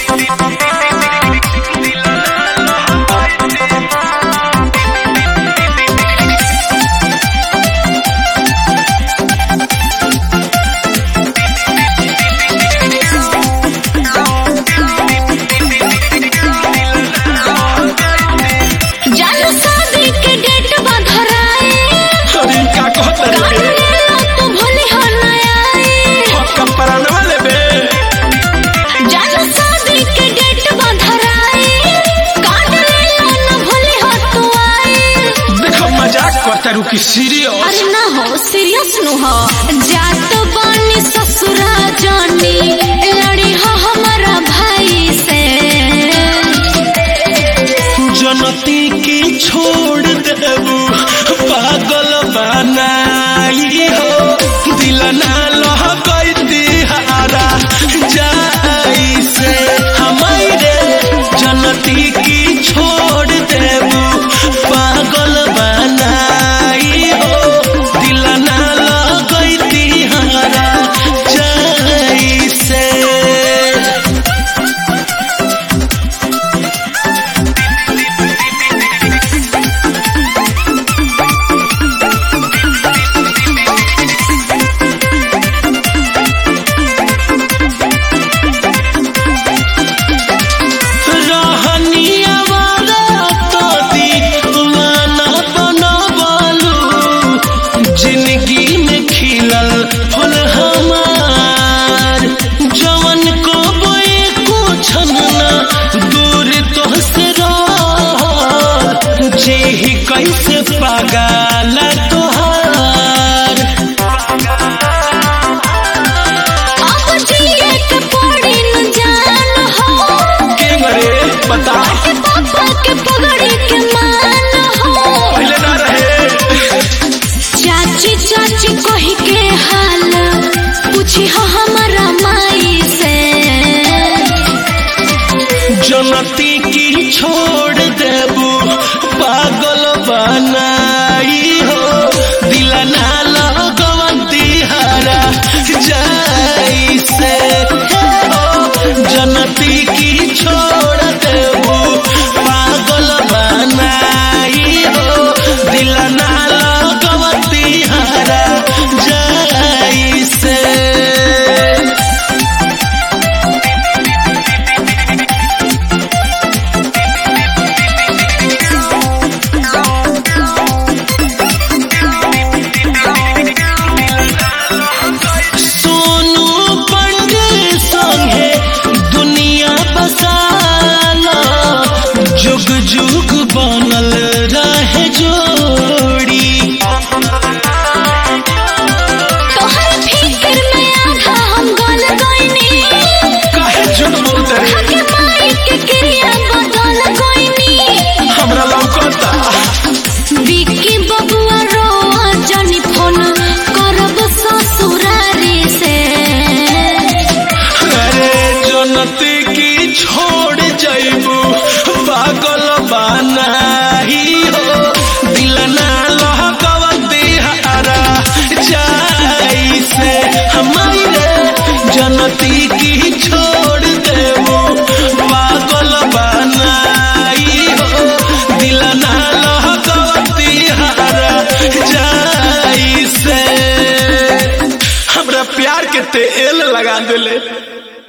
की सीरियस अरे ना हो सीरियस नु हो जात बानी ससुरा जानी लड़ी हो हमारा भाई से जनती की छोड़ देबू पागल बनाई हो दिल ना लह गई दिहारा जाई से हमारे जनती की छोड़ देबू पागल बनाई हो दिल ना लह गई दिहारा जाई से जिंदगी में खिलल फूल हमार जवन को बोए कुछ ना दूर तो से रह जी कैसे पागल तोहार अब जिए के पड़ी न जान हो के मरे बता पापा के पगड़ी के मान हो पहले ना रहे चाची चाची कही के हाल पूछी हो हमारा माई से जनती की छोड़ देबू पागल बनाई हो दिल ना लगवा दिहारा जाई से जनती की छोड़ देबू पागल बनाई हो दिल ना लगवा दिहारा जाई से जुग जुग बनल रहे जोड़ी तोहर फिक्र में आधा हम गल गइनी काहे झूठ बोलते रे के माई के क्रिया बदल गइनी हमरा लौकता बिक्की बबुआ रोआ जानी फोन करब ससुरारी से अरे जनती की छोड़ जाइबू पागल बनाई हो दिल ना लहकवा दिहारा जाई से हमारे जनती की छोड़ देबू पागल बनाई हो दिल ना लहकवा दिहारा जाई से हमरा प्यार के तेल लगा देले।